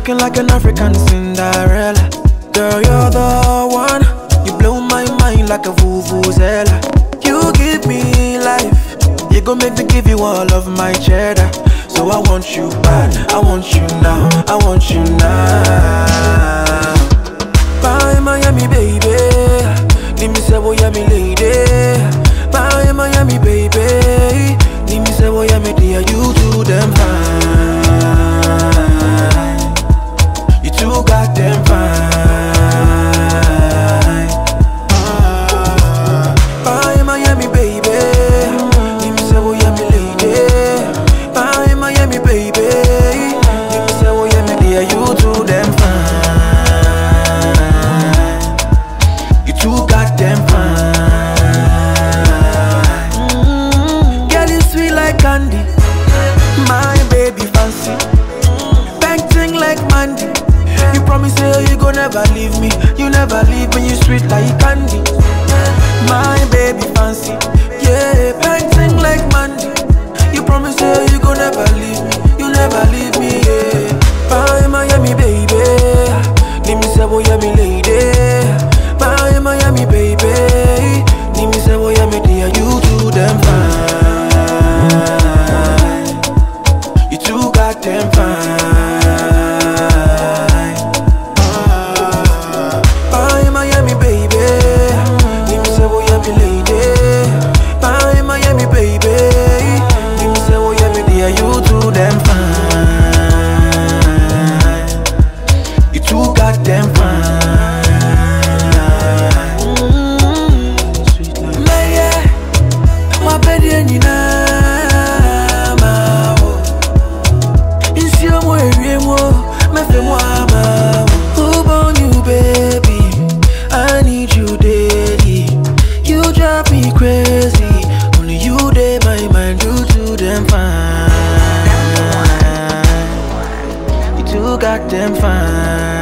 looking like an African Cinderella. Girl, you're the one. You blow my mind like a vuvuzela. You give me life. You gon' make me give you all of my cheddar. So I want you back, I want you now, I want you now. Bye Miami baby, let me say boy me lady. Bye Miami baby, let me say boy me dear. You do them fine, you too goddamn fine. Bye Miami baby, let me say boy me lady. Bye Miami baby, let me say boy me dear. You do them fine, you too goddamn fine. Girl, you sweet like candy, my baby fancy. Painting like Mandy. You promise say you gon' never leave me. You never leave me, you sweet like candy. My baby fancy. Yeah, painting like Mandy. You promise say you gon' never leave me. You never leave me, yeah. Bye Miami baby, let me say boy me lady. Bye Miami baby, let me say boy me dear. You do them fine, you too goddamn fine. Bye Miami baby, let me say boy me lady. Bye Miami baby, let me say boy me dear. You do them fine, you too goddamn fine. My baby and you now, it's your way, my family. Who born you, baby? I need you daily. You drive me crazy. Only you day my mind. You do them fine. You too goddamn fine.